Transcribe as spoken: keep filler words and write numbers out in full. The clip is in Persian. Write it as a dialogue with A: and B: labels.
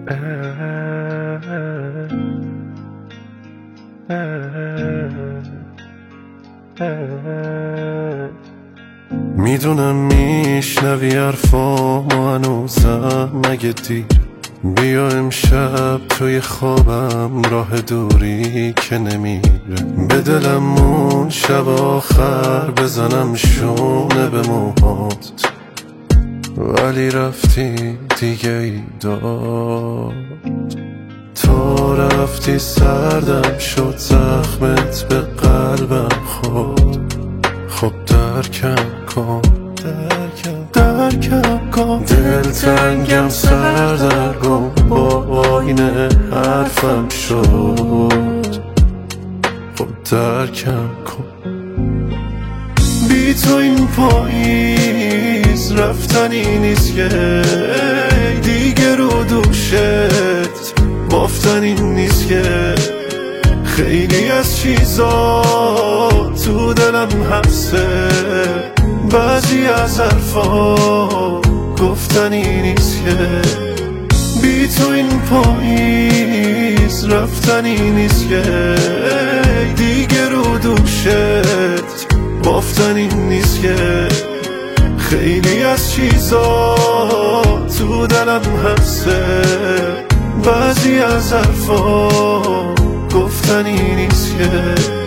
A: میدونم میشنوی حرفامو هنوزم مگه دیر بیا امشب توی خوابم راه دوری که نمیره به دلم اون شب آخر بزنم شونه به موهات ولی رفتی دیگه ای داد تو رفتی سردم شد زخمت به قلبم خورد خب درکم کن درکم درکم کن دلتنگم سردرگم با آینه حرفم شد خب درکم کن بی تو این پاییز رفتنی نیست که دیگه رو دوشت بافتنی نیست که خیلی از چیزا تو دلم حبسه بعضی از حرفا گفتنی نیست که بی تو این پاییز رفتنی نیست که دیگه رو دوشت بافتنی نیست که خیلی از چیزا تو دلم حبسه بعضی از حرفا گفتنی نیست که